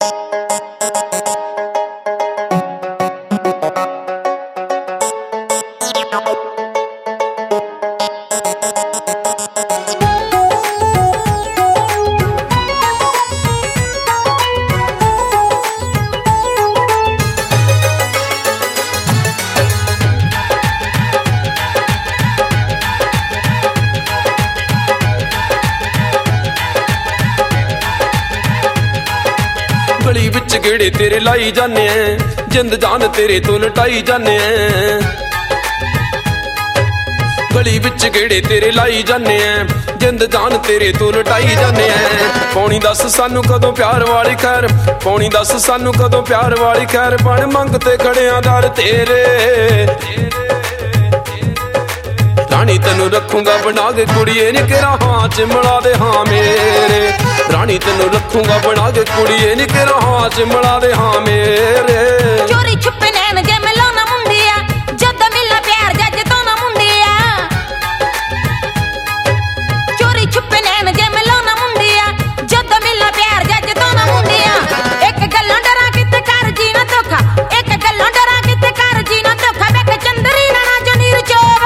गली विच गेड़े तेरे लाई जाने जिंद जान तेरे तो लटाई जाने गली विच गेड़े तेरे लाई जाने जिंद जान तेरे तो लटाई जाने पौनी दस सानू कदों प्यार वाली खैर पौनी दस सानू कदों प्यार वाली खैर बन मंगते खड़िया दर तेरे रानी तेनू रखूंगा बना के कुड़िए नी केरा हाँ चिमड़ा दे हाँ मेरे रानी तेनू रखूंगा बना के कुड़िए नी केरा हाँ चिमड़ा दे हाँ मेरे चोरी छुपे नैन जे मिलाना मुंडिया जद मिला प्यार जज तो ना मुंडिया चोरी छुपे नैन जे मिलाना मुंडिया जद मिला प्यार जज तो ना मुंडिया एक गल्ला डरा किते कर जीना धोखा एक गल्ला डरा किते कर जीना धोखा वेख चंदरी ना जो नीर चोवे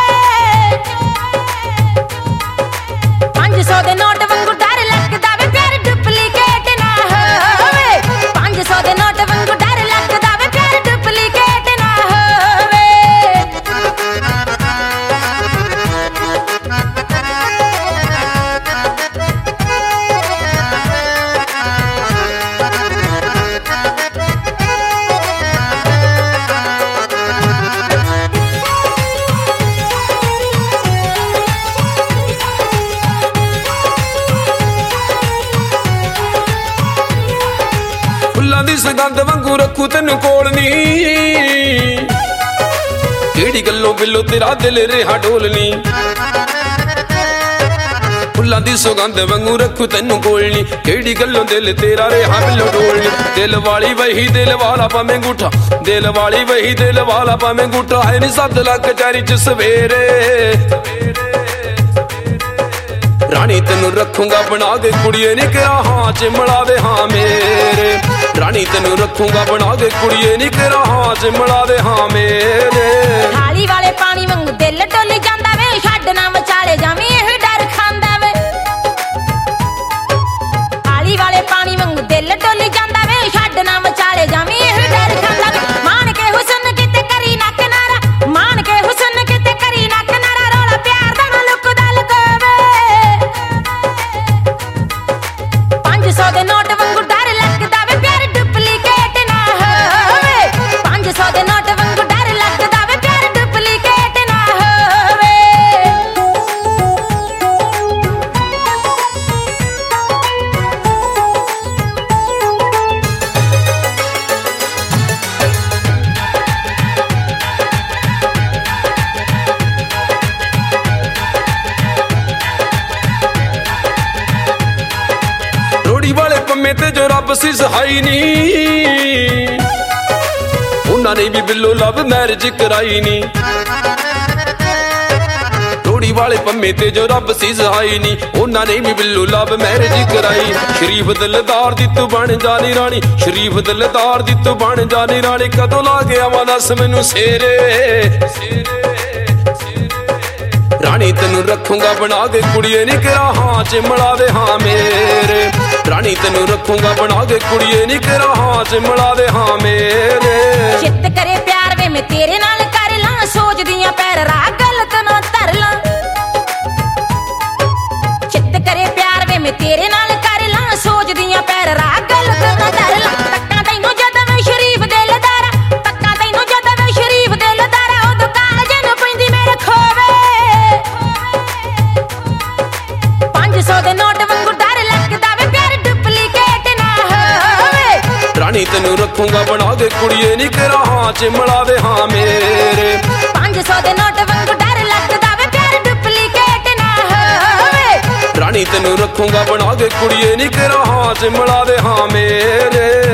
500 ਦੇ ਨੋਟ ਵਾਂਗੂ ਡਰ ਲੱਗਦਾ ਵੇ ਪਿਆਰ ਡੁਪਲੀਕੇਟ ਨਾ ਹੋਵੇ 500 ਦੇ ਨੋਟ ਵਾਂਗੂ ਡਰ ਲੱਗਦਾ ਵੇ ਪਿਆਰ ਡੁਪਲੀਕੇਟ ਨਾ ਹੋਵੇ फुल्लां दी सगंध वांगू रखू तेनू कोल नी केड़ी गल्लों बिल्लो तेरा दिल रेहा डोलनी फुल्लां दी सगंध वांगू रखू तेनू कोल नी केड़ी गल्लों दिल तेरा रेहा बिल्लो डोलनी दिल वाली वही दिल वाला भावें अंगूठा दिल वाली वही दिल वाला भावें अंगूठा है नी 7 लाख कचहरी च सवेरे रानी तेनू रखूंगा बना के कुड़िए नी केरा हाँ चिमड़ा दे हाँ मेरे रानी तेनू रखूंगा बना के कुड़िए नी केरा हाँ चिमड़ा दे हाँ मेरे थाली वाले पानी वांगू दिल डोली जांदा वे छड्ड ना विचाले जावीं एह डर खांदा वे थाली वाले पानी वांगू दिल डोली जांदा वे छड्ड ना विचाले जावीं एह डर खांदा वे मान के हुसन किते करी ना किनारा मान के हुसन किते करी ना किनारा रोला प्यार दा ना लुकदा लुकावे 500 ਦੇ ਨੋਟ ਵਾਂਗੂ ਡਰ ਲੱਗਦਾ ਵੇ ਪਿਆਰ ਡੁਪਲੀਕੇਟ ਨਾ ਹੋਵੇ 500 ਦੇ ਨੋਟ ਵਾਂਗੂ ਡਰ ਲੱਗਦਾ ਵੇ ਪਿਆਰ ਡੁਪਲੀਕੇਟ ਨਾ ਹੋਵੇ रोड़ी वाले पम्मे ते जो रब सी सहाई नी उन्होंने भी बिल्लो लव मैरिज कराई नी रोड़ी वाले पम्मे ते जो रब सी सहाई नी उन्होंने भी बिल्लो लव मैरिज कराई शरीफ दिलदार दी तू बन जानी रानी शरीफ दिलदार दी तू बन जानी रानी कदों ला गया वा दस मैनू सेरे रानी तेनू रखूंगा बना के कुड़िए नी केरा हाँ चिमड़ा दे हाँ मेरे रानी तेनू रखूंगा बना के कुड़िए नी केरा हाँ चिमड़ा दे हाँ मेरे चित करे प्यार वे मैं तेरे नाल कर ला सोच दियां पैर राह गलत ना धर ला चित करे प्यार वे मैं तेरे नाल कर ला सोच दियां पैर राह गलत ना धर ला तक्का तैनू जद मैं शरीफ दिलदारा तक्का तैनू जद मैं शरीफ दिलदारा उदों कालजे नूं पैंदी मेरे खोवे 500 ਦੇ ਨੋਟ ਵਾਂਗੂ ਡਰ ਲੱਗਦਾ ਵੇ ਪਿਆਰ ਡੁਪਲੀਕੇਟ ਨਾ ਹੋਵੇ रानी तेनू रखूंगा बना के कुड़िए नी केरा हाँ चिमड़ा दे हाँ मेरे 500 ਦੇ ਨੋਟ ਵਾਂਗੂ ਡਰ ਲੱਗਦਾ ਵੇ ਪਿਆਰ ਡੁਪਲੀਕੇਟ ਨਾ ਹੋਵੇ रानी तेनू रखूंगा बना के कुड़िए नी केरा हाँ चिमड़ा दे हाँ मेरे।